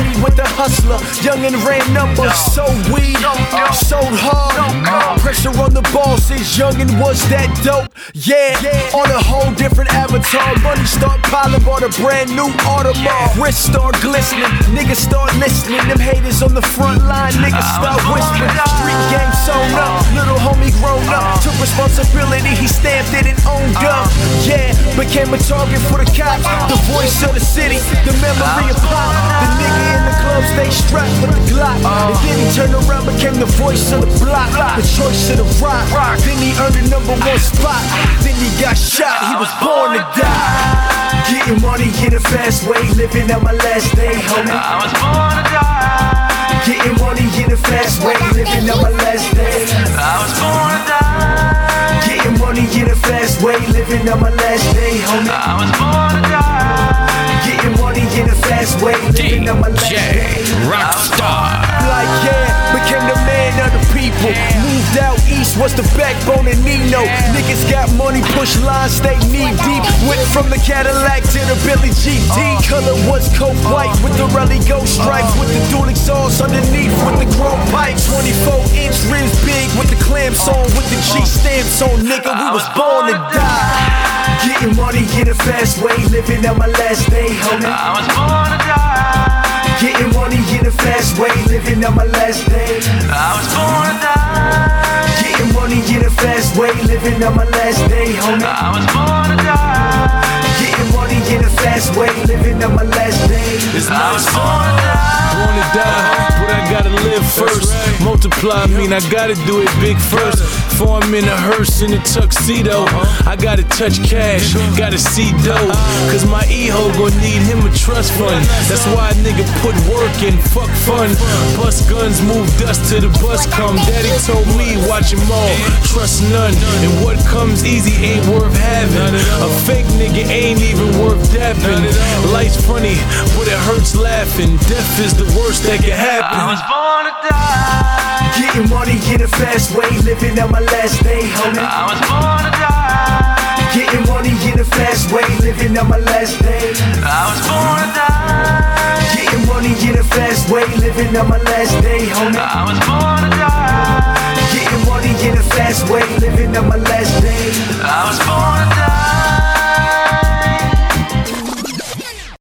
street with the hustler. Young and ran numbers, sold weed, sold hard. Pressure on the bosses, young and was that dope. Yeah, on a whole different avatar. Money start piling, bought a brand new Audemars. Wrists start glistening, niggas start listening. Them haters on the front line, niggas start whispering. Street gang sewn up, little homie grown up. Took responsibility, he stamped it and owned up. Yeah, became a target for the cops. The voice of the city, the memory of pop. The nigga in the club stay strapped with the Glock. And then he turned around, became the voice of the block. The choice of the rock. Then he earned the #1 spot. Then he got shot, he was born to die. Getting money in a fast way, living out my last day, homie. I was born to die. Getting money in a fast way, living out my last day. I was born to die. Getting money in a fast way, living out my last day, homie. I was born to die. Getting money in a fast way, living out my last day. Rockstar. Like yeah, became the man of the people. Moved out east, was the backbone of Nino. Niggas got money, push lines, stay knee deep. Went from the Cadillac to the Billy GT. Color was coke white with the rally ghost stripes. With the dual exhaust underneath with the chrome pipes. 24-inch rims big with the clamps on. With the G stamps on, nigga, we was born to die. Getting money in a fast way, living out my last day, homie. I was born to die. Getting money in a fast way, living out my last day. I was born to die. Getting money in a fast way, living out my last day, homie. I was born to die. Getting money in a fast way, living out my last day. I was born to die. Born to die, but I gotta live first. Multiply mean I gotta do it big first. Before I'm in a hearse in a tuxedo, I gotta touch cash, gotta see dough. Cause my E-ho gon' need him a trust fund. That's why a nigga put work in, fuck fun. Bust guns, move dust till the bus come. Daddy told me watch them all, trust none. And what comes easy ain't worth having. A fake nigga ain't even worth dapping. Life's funny, but it hurts laughing. Death is the worst that can happen. I was born to die. Getting money in a fast way, living out my last day, homie. I was born to die. Getting money in a fast way, living out my last day. I was born to die. Getting money in a fast way, living out my last day, homie. I was born to die. Getting money in a fast way, living out my last day.